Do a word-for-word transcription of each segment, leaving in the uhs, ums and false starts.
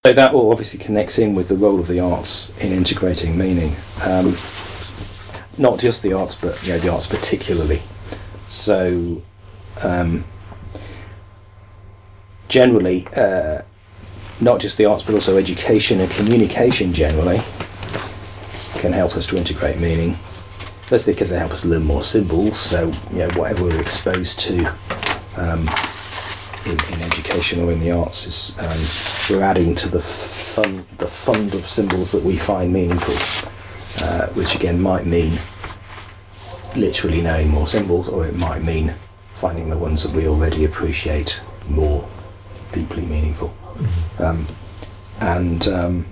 So that all obviously connects in with the role of the arts in integrating meaning. Um, not just the arts, but you know, the arts particularly. So um, generally, uh, not just the arts, but also education and communication generally can help us to integrate meaning. Firstly, because they help us learn more symbols. So you know, whatever we're exposed to um, in, in education or in the arts is um, we're adding to the fund, the fund of symbols that we find meaningful, uh, which again might mean literally knowing more symbols, or it might mean finding the ones that we already appreciate more deeply meaningful. Mm-hmm. um, and um,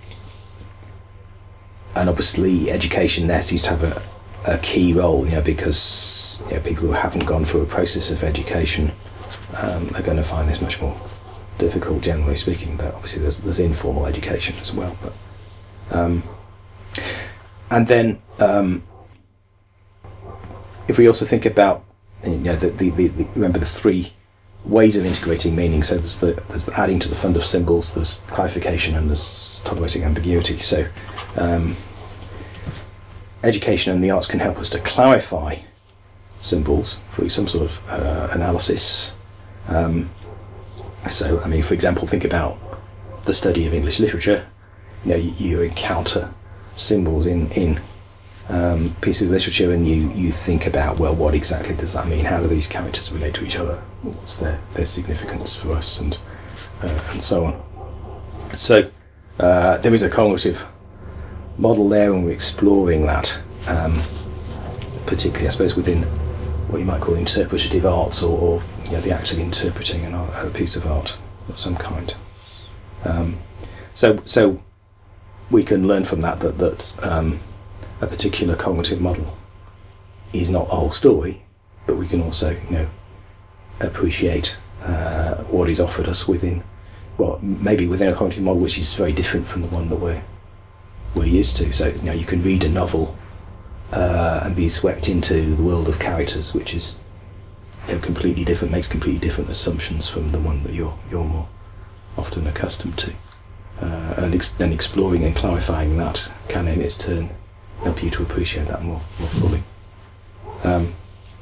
and obviously education there seems to have a, a key role, you know, because you know, people who haven't gone through a process of education um, are going to find this much more difficult, generally speaking. Though obviously there's there's informal education as well, but um, and then um, if we also think about, you know, the, the, the, the remember the three ways of integrating meaning. So there's the there's the adding to the fund of symbols, there's clarification, and there's tolerating ambiguity. So um, education and the arts can help us to clarify symbols through some sort of uh, analysis. Um, so, I mean, for example, think about the study of English literature. You know, you, you encounter symbols in in um, pieces of literature, and you you think about, well, what exactly does that mean? How do these characters relate to each other? What's their their significance for us, and uh, and so on. So uh, there is a cognitive model there, and we're exploring that, um, particularly, I suppose, within what you might call interpretative arts, or, or you know, the act of interpreting an art, a piece of art of some kind. Um, so, so we can learn from that that that um, a particular cognitive model is not the whole story, but we can also, you know, appreciate uh, what is offered us within, well, maybe within a cognitive model which is very different from the one that we're we're used to. So, you know, you can read a novel uh, and be swept into the world of characters, which is, you know, completely different, makes completely different assumptions from the one that you're you're more often accustomed to. Uh, and ex- then exploring and clarifying that can, in its turn, help you to appreciate that more more fully. Um,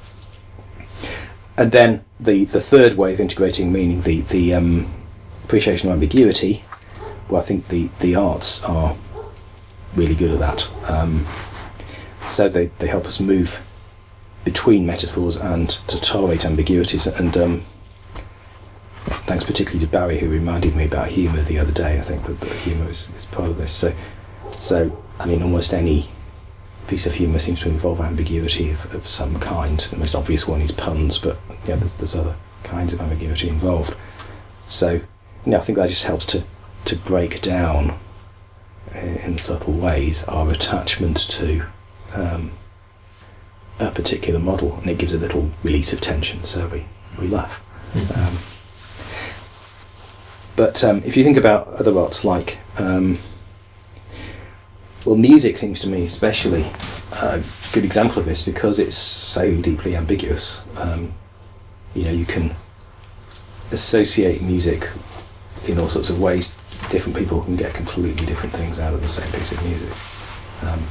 and then the, the third way of integrating meaning, the the um, appreciation of ambiguity. Well, I think the, the arts are really good at that. Um, so they, they help us move between metaphors and to tolerate ambiguities. And um, thanks particularly to Barry, who reminded me about humour the other day. I think that, that humour is, is part of this. So, so I mean, almost any piece of humour seems to involve ambiguity of, of some kind. The most obvious one is puns, but yeah, there's, there's other kinds of ambiguity involved. So, you know, I think that just helps to, to break down in subtle ways our attachment to um, a particular model, and it gives a little release of tension, so we, we laugh. Mm-hmm. Um, but um, if you think about other arts, like um, well, music seems to me especially a good example of this, because it's so deeply ambiguous. Um, you know, you can associate music in all sorts of ways. Different people can get completely different things out of the same piece of music. Um,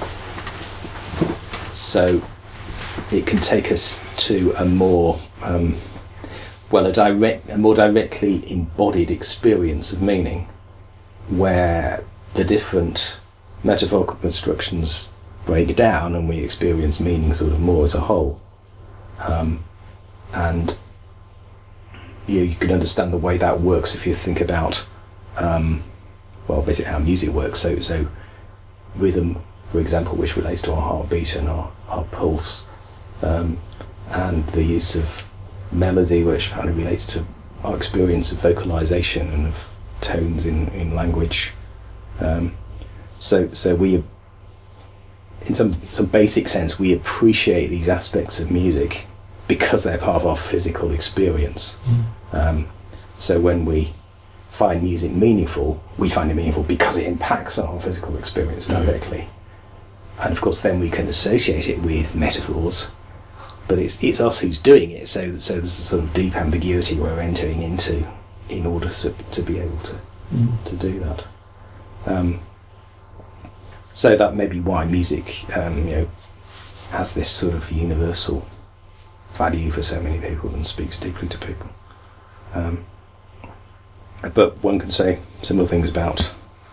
so it can take us to a more, um, well, a direct, a more directly embodied experience of meaning, where the different metaphorical constructions break down and we experience meaning sort of more as a whole. Um, and you, you can understand the way that works if you think about Um, well, basically how music works. So, so rhythm, for example, which relates to our heartbeat and our, our pulse, um, and the use of melody, which kind of relates to our experience of vocalization and of tones in, in language. Um, so, so we, in some some basic sense, we appreciate these aspects of music because they're part of our physical experience. Mm. Um, so when we find music meaningful, we find it meaningful because it impacts our physical experience directly. Mm. And of course then we can associate it with metaphors, but it's it's us who's doing it, so so there's a sort of deep ambiguity we're entering into in order to, to be able to mm. to do that. Um, so that may be why music, um, you know, has this sort of universal value for so many people and speaks deeply to people. Um, but one can say similar things about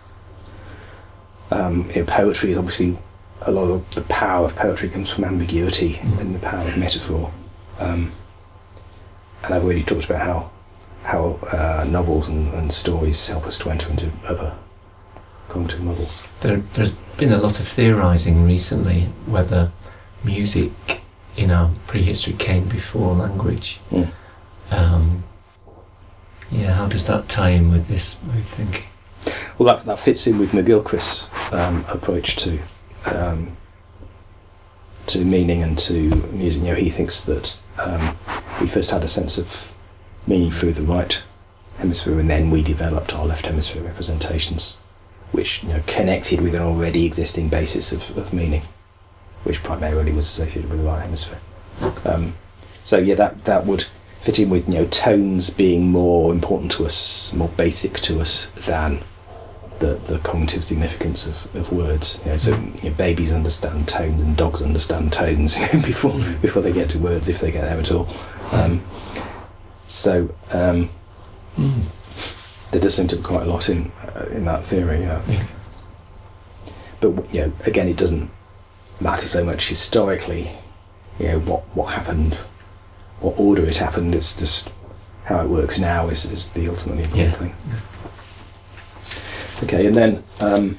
um, you know, poetry. Is obviously a lot of the power of poetry comes from ambiguity mm. and the power of metaphor. Um, and I've already talked about how how uh, novels and, and stories help us to enter into other cognitive models. There, there's been a lot of theorising recently whether music in our prehistory came before language. Mm. Um, yeah, how does that tie in with this way of thinking? Well, that that fits in with McGilchrist's um, approach to um, to meaning and to music. You know, he thinks that um, we first had a sense of meaning through the right hemisphere, and then we developed our left hemisphere representations, which, you know, connected with an already existing basis of, of meaning, which primarily was associated with the right hemisphere. Um, so yeah, that that would fit in with, you know, tones being more important to us, more basic to us than the, the cognitive significance of, of words. You know, so you know, babies understand tones and dogs understand tones before before they get to words, if they get there at all. Um, so um, mm. there does seem to be quite a lot in uh, in that theory. Yeah. Yeah. But you know, again, it doesn't matter so much historically. You know, what what happened, what order it happened. It's just how it works now is, is the ultimately important yeah. thing. Okay, and then um,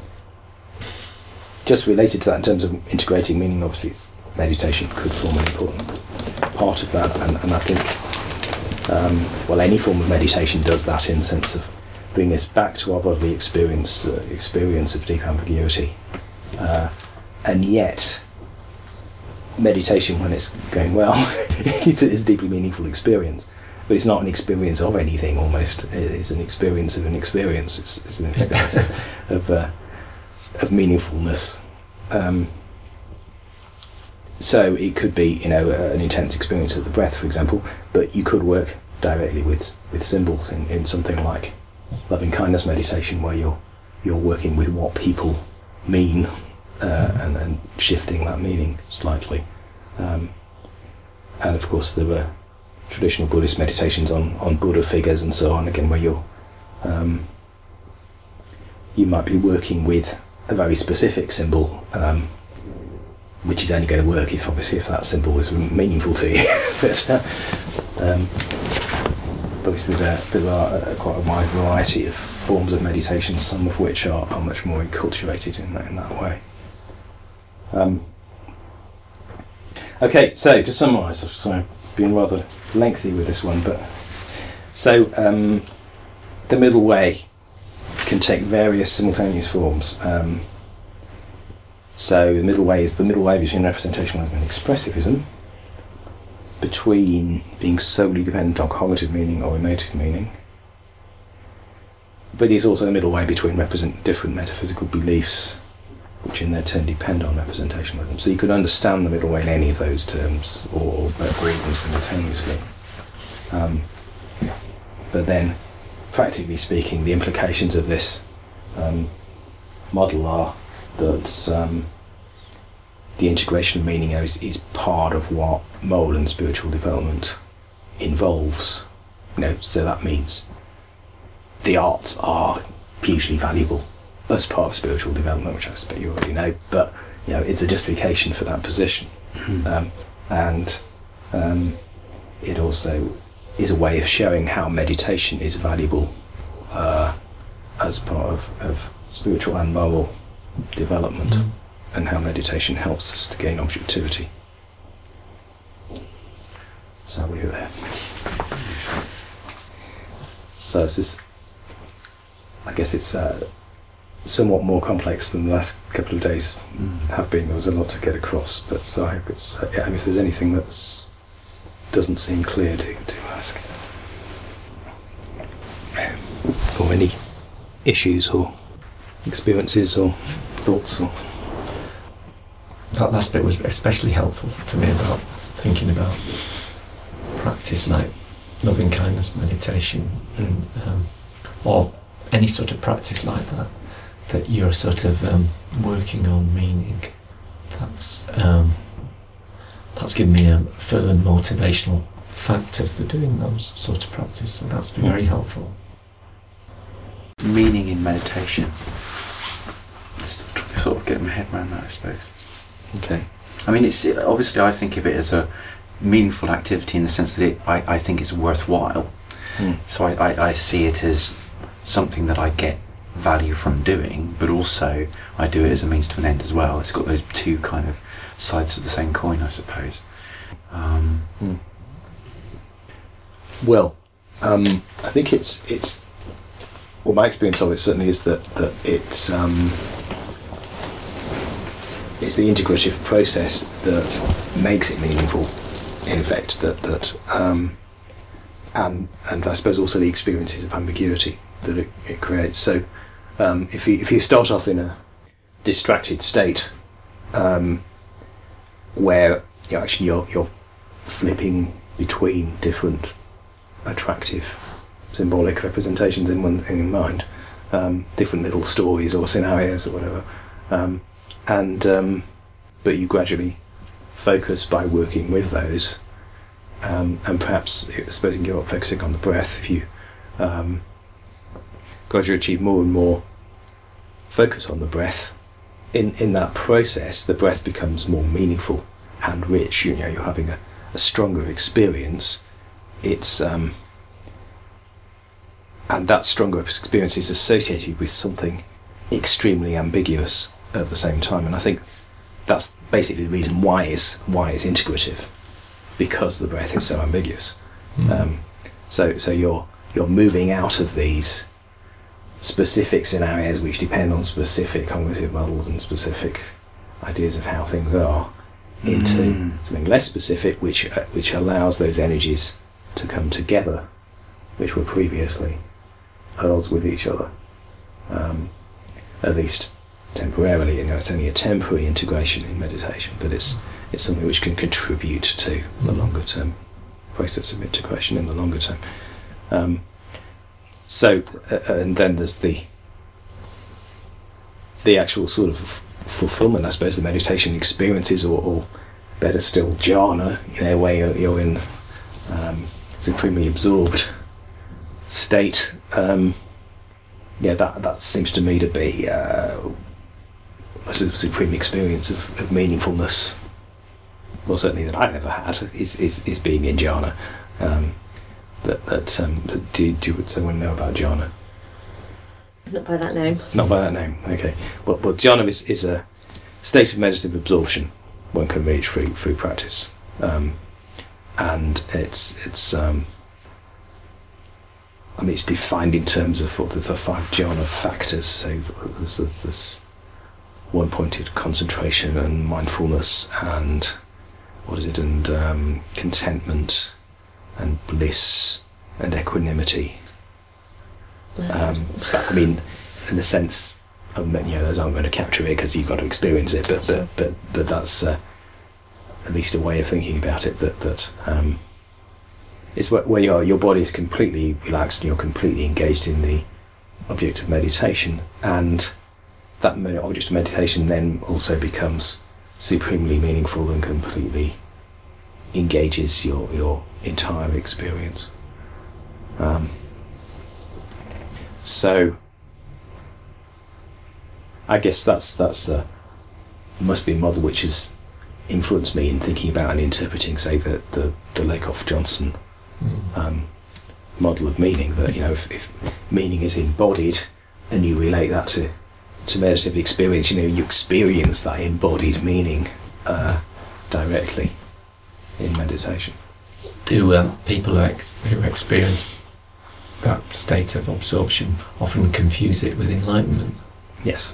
just related to that in terms of integrating meaning, obviously it's, meditation could form an important part of that, and, and I think, um, well, any form of meditation does that in the sense of bringing us back to our bodily experience, uh, experience of deep ambiguity, uh, and yet meditation, when it's going well, it's a deeply meaningful experience. But it's not an experience of anything, almost. It's an experience of an experience. It's, it's an experience of, of, uh, of meaningfulness. Um, so it could be, you know, uh, an intense experience of the breath, for example, but you could work directly with, with symbols in, in something like loving kindness meditation, where you're you're working with what people mean uh, and, and shifting that meaning slightly. Um, and of course there were traditional Buddhist meditations on, on Buddha figures and so on, again, where you're um, you might be working with a very specific symbol, um, which is only going to work if obviously if that symbol is meaningful to you. But uh, um, obviously there, there are uh, quite a wide variety of forms of meditation, some of which are, are much more enculturated in that, in that way. Um, okay, so to summarise, so I've been rather lengthy with this one, but so um, the middle way can take various simultaneous forms. Um, so the middle way is the middle way between representationalism and expressivism, between being solely dependent on cognitive meaning or emotive meaning, but it's also the middle way between represent different metaphysical beliefs, which in their turn depend on representationalism. So you could understand the middle way in any of those terms, or read them simultaneously. Um, but then, practically speaking, the implications of this um, model are that um, the integration of meaning is, is part of what moral and spiritual development involves. You know, so that means the arts are hugely valuable as part of spiritual development, which I expect you already know, but you know, it's a justification for that position. Mm-hmm. um, and um, it also is a way of showing how meditation is valuable uh, as part of, of spiritual and moral development, mm-hmm. and how meditation helps us to gain objectivity. So I'll leave it there. So this is, I guess it's uh, somewhat more complex than the last couple of days mm. have been. There was a lot to get across, but so I hope it's, uh, yeah, if there's anything that doesn't seem clear, do, do ask. Or any issues or experiences or thoughts. Or that last bit was especially helpful to me about thinking about practice like loving kindness meditation, and um, or any sort of practice like that, that you're sort of um, working on meaning. That's um, that's given me a further motivational factor for doing those sort of practice, so that's been very helpful. Meaning in meditation. Still trying to sort of get my head around that, I suppose. Okay. I mean, it's obviously I think of it as a meaningful activity in the sense that it, I, I think it's worthwhile. Mm. So I, I, I see it as something that I get value from doing, but also I do it as a means to an end as well. It's got those two kind of sides of the same coin, I suppose. Um, mm. Well, um, I think it's it's. Well, my experience of it certainly is that that it's um, it's the integrative process that makes it meaningful. In effect, that that um, and and I suppose also the experiences of ambiguity that it, it creates. So, um, if you if you start off in a distracted state, um, where you know, actually you're you're flipping between different attractive symbolic representations in one in your mind, um, different little stories or scenarios or whatever, um, and um, but you gradually focus by working with those, um, and perhaps supposing you're focusing on the breath, if you um, gradually achieve more and more focus on the breath, in in that process the breath becomes more meaningful and rich. You know, you're having a, a stronger experience. It's um, and that stronger experience is associated with something extremely ambiguous at the same time. And I think that's basically the reason why it's why it's integrative, because the breath is so ambiguous. Mm. Um, so so you're you're moving out of these specific scenarios which depend on specific cognitive models and specific ideas of how things are, into mm. something less specific, which uh, which allows those energies to come together, which were previously at odds with each other, um, at least temporarily. You know, it's only a temporary integration in meditation, but it's it's something which can contribute to the longer term process of integration in the longer term. Um, so, uh, and then there's the the actual sort of fulfillment, I suppose, the meditation experiences, or, or better still, jhana, you know, where you're, you're in um, supremely absorbed state. Um, yeah, that that seems to me to be uh, a supreme experience of, of meaningfulness. Well, certainly that I've ever had is is, is being in jhana. Um, but but um, do do would someone know about jhana? Not by that name. Not by that name. Okay. Well, well, jhana is is a state of meditative absorption one can reach through through practice, um, and it's it's. Um, I mean, it's defined in terms of what the, the five jhana factors. So there's, there's this one-pointed concentration and mindfulness, and what is it? And um, contentment, and bliss, and equanimity. Um, but, I mean, in the sense, I mean, you know, those aren't going to capture it because you've got to experience it. But but but, but that's uh, at least a way of thinking about it. That that. Um, It's where you are, your body is completely relaxed and you're completely engaged in the object of meditation, and that object of meditation then also becomes supremely meaningful and completely engages your, your entire experience. Um, so, I guess that's that's uh, must be a model which has influenced me in thinking about and interpreting, say, the the, the Lakoff-Johnson Um, model of meaning. That, you know, if, if meaning is embodied and you relate that to to meditative experience, you know, you experience that embodied meaning uh, directly in meditation. Do um, people who, ex- who experience that state of absorption often confuse it with enlightenment? Yes.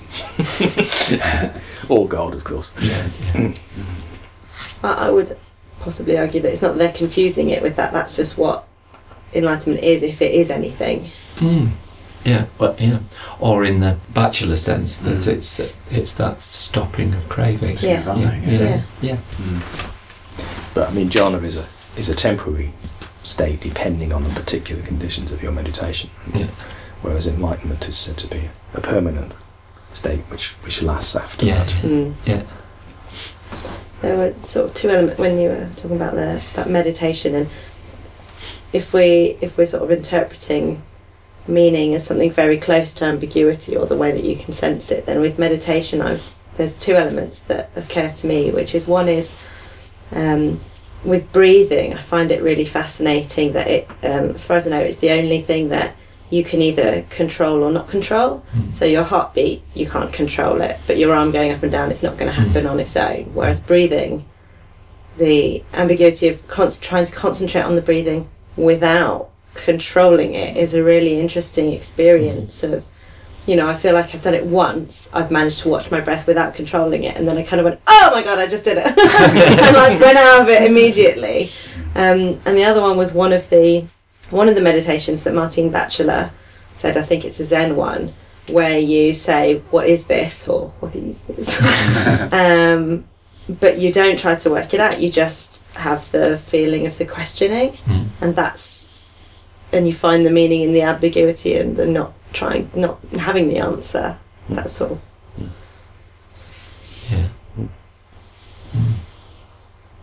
Or God, of course. Yeah, yeah. I, I would possibly argue that it's not that they're confusing it with that, that's just what enlightenment is, if it is anything. Mm. Yeah, well, yeah. Or in the bachelor sense, that Mm. it's it's that stopping of craving. Yeah. Yeah, yeah, Yeah. yeah. yeah. Mm. But I mean, jhana is a is a temporary state depending on the particular conditions of your meditation. Yeah. whereas enlightenment is said to be a permanent state which, which lasts after Yeah. that. Mm. Yeah. There were sort of two elements when you were talking about the about meditation, and if we if we're sort of interpreting meaning as something very close to ambiguity or the way that you can sense it, then with meditation I there's two elements that occur to me, which is one is um, with breathing. I find it really fascinating that it um, as far as I know it's the only thing that you can either control or not control. Mm. So your heartbeat, you can't control it, but your arm going up and down, it's not going to happen Mm. on its own. Whereas breathing, the ambiguity of con- trying to concentrate on the breathing without controlling it is a really interesting experience of, you know, I feel like I've done it once, I've managed to watch my breath without controlling it, and then I kind of went, oh my god, I just did it. And like went out of it immediately. Um, and the other one was one of the one of the meditations that Martine Batchelor said, I think it's a Zen one, where you say, what is this? Or what is this? um, but you don't try to work it out, you just have the feeling of the questioning, Mm. and that's, and you find the meaning in the ambiguity and the not trying, not having the answer. That's sort of